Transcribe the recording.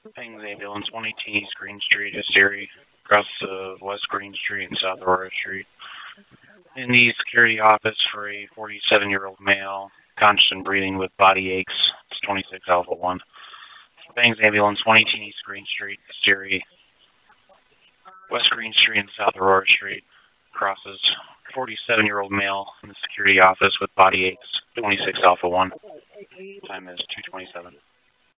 Bangs Ambulance, 118 East Green Street, Hysteria, across West Green Street and South Aurora Street. In the security office for a 47-year-old male, conscious and breathing with body aches. It's 26 Alpha 1. Bangs Ambulance, 118 East Green Street, Hysteria, West Green Street and South Aurora Street. Crosses 47-year-old male in the security office with body aches. 26 Alpha 1. Time is 2:27.